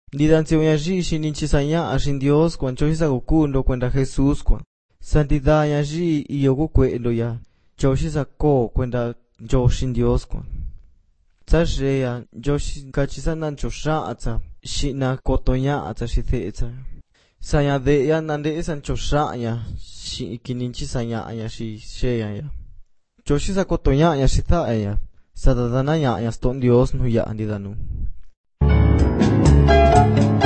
Ndidancio yaji shininchisaña ashin Dios cuanchoisa gokundo cuenta Jesús cuan. Santidad yaji iyogukwendo ya. Choshisa ko cuenta Joshin Dios cuan. Tasheya Joshin kachisanan chosha atsa. Shina kotonya atsa shithetsa. Saya de ya nande esan chosha ya. Shi kininchisaña ya shi sheya ya. Choshisa kotonya ya shitha ya. Sadadana ya ston Dios no ya andidanu.